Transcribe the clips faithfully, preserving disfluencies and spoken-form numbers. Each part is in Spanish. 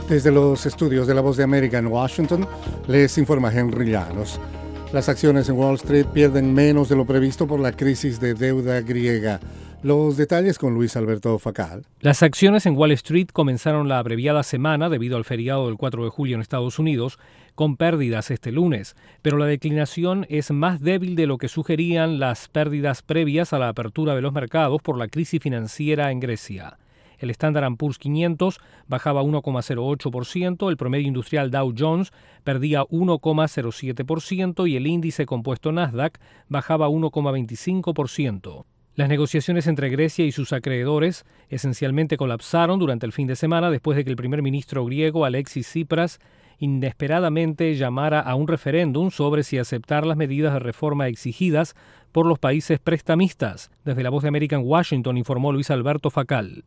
Desde los estudios de La Voz de América en Washington, les informa Henry Llanos. Las acciones en Wall Street pierden menos de lo previsto por la crisis de deuda griega. Los detalles con Luis Alberto Facal. Las acciones en Wall Street comenzaron la abreviada semana debido al feriado del cuatro de julio en Estados Unidos, con pérdidas este lunes, pero la declinación es más débil de lo que sugerían las pérdidas previas a la apertura de los mercados por la crisis financiera en Grecia. El Standard and Poor's quinientos bajaba uno coma cero ocho por ciento, el promedio industrial Dow Jones perdía uno coma cero siete por ciento y el índice compuesto Nasdaq bajaba uno coma veinticinco por ciento. Las negociaciones entre Grecia y sus acreedores esencialmente colapsaron durante el fin de semana después de que el primer ministro griego Alexis Tsipras inesperadamente llamara a un referéndum sobre si aceptar las medidas de reforma exigidas por los países prestamistas. Desde La Voz de América en Washington informó Luis Alberto Facal.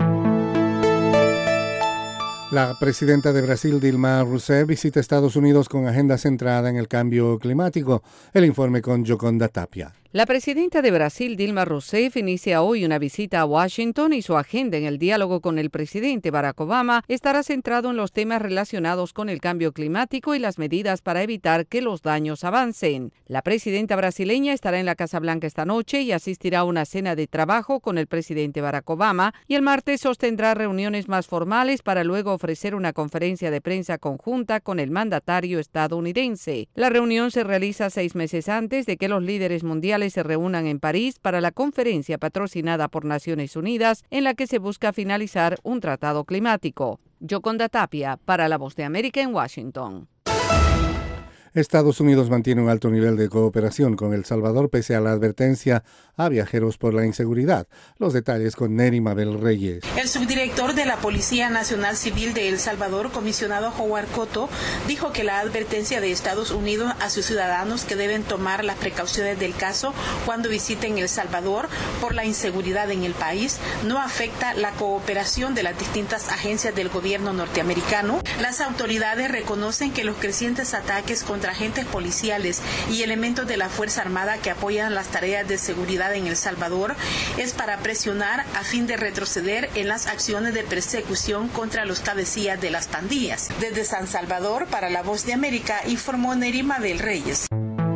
La presidenta de Brasil, Dilma Rousseff, visita Estados Unidos con agenda centrada en el cambio climático. El informe con Yoconda Tapia. La presidenta de Brasil, Dilma Rousseff, inicia hoy una visita a Washington y su agenda en el diálogo con el presidente Barack Obama estará centrado en los temas relacionados con el cambio climático y las medidas para evitar que los daños avancen. La presidenta brasileña estará en la Casa Blanca esta noche y asistirá a una cena de trabajo con el presidente Barack Obama y el martes sostendrá reuniones más formales para luego ofrecer una conferencia de prensa conjunta con el mandatario estadounidense. La reunión se realiza seis meses antes de que los líderes mundiales se reúnan en París para la conferencia patrocinada por Naciones Unidas en la que se busca finalizar un tratado climático. Yoconda Tapia, para La Voz de América en Washington. Estados Unidos mantiene un alto nivel de cooperación con El Salvador pese a la advertencia a viajeros por la inseguridad. Los detalles con Neri Mabel Reyes. El subdirector de la Policía Nacional Civil de El Salvador, comisionado Howard Cotto, dijo que la advertencia de Estados Unidos a sus ciudadanos que deben tomar las precauciones del caso cuando visiten El Salvador por la inseguridad en el país no afecta la cooperación de las distintas agencias del gobierno norteamericano. Las autoridades reconocen que los crecientes ataques contra agentes policiales y elementos de la Fuerza Armada que apoyan las tareas de seguridad en El Salvador es para presionar a fin de retroceder en las acciones de persecución contra los cabecillas de las pandillas. Desde San Salvador, para La Voz de América, informó Neri Mabel Reyes.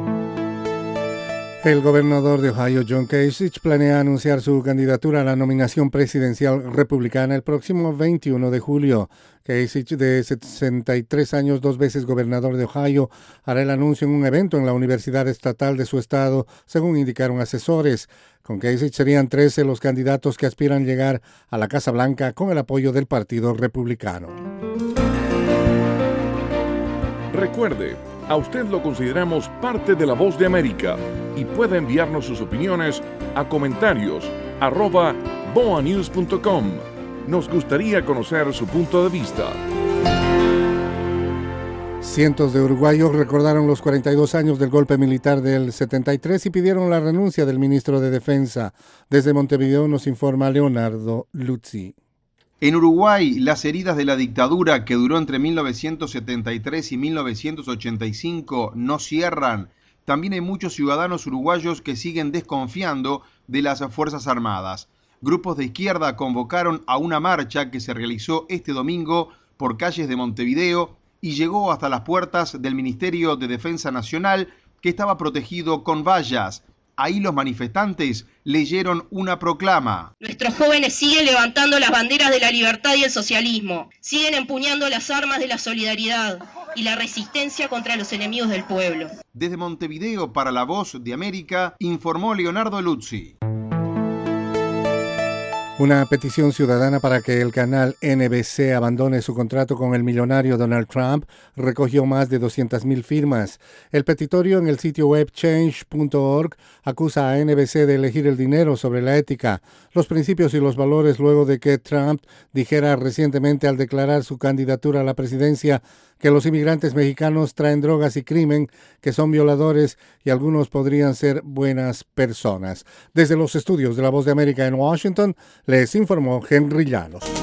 El gobernador de Ohio, John Kasich, planea anunciar su candidatura a la nominación presidencial republicana el próximo veintiuno de julio. Kasich, de sesenta y tres años, dos veces gobernador de Ohio, hará el anuncio en un evento en la Universidad Estatal de su estado, según indicaron asesores. Con Kasich serían trece los candidatos que aspiran llegar a la Casa Blanca con el apoyo del Partido Republicano. Recuerde, a usted lo consideramos parte de La Voz de América y puede enviarnos sus opiniones a comentarios arroba boanews punto com. Nos gustaría conocer su punto de vista. Cientos de uruguayos recordaron los cuarenta y dos años del golpe militar del setenta y tres y pidieron la renuncia del ministro de Defensa. Desde Montevideo nos informa Leonardo Luzzi. En Uruguay, las heridas de la dictadura que duró entre mil novecientos setenta y tres y mil novecientos ochenta y cinco no cierran. También hay muchos ciudadanos uruguayos que siguen desconfiando de las Fuerzas Armadas. Grupos de izquierda convocaron a una marcha que se realizó este domingo por calles de Montevideo y llegó hasta las puertas del Ministerio de Defensa Nacional, que estaba protegido con vallas. Ahí los manifestantes leyeron una proclama. Nuestros jóvenes siguen levantando las banderas de la libertad y el socialismo, siguen empuñando las armas de la solidaridad y la resistencia contra los enemigos del pueblo. Desde Montevideo para La Voz de América, informó Leonardo Luzzi. Una petición ciudadana para que el canal N B C abandone su contrato con el millonario Donald Trump recogió más de doscientas mil firmas. El petitorio en el sitio web change punto org acusa a N B C de elegir el dinero sobre la ética, los principios y los valores luego de que Trump dijera recientemente al declarar su candidatura a la presidencia que los inmigrantes mexicanos traen drogas y crimen, que son violadores y algunos podrían ser buenas personas. Desde los estudios de La Voz de América en Washington, les informó Henry Llanos.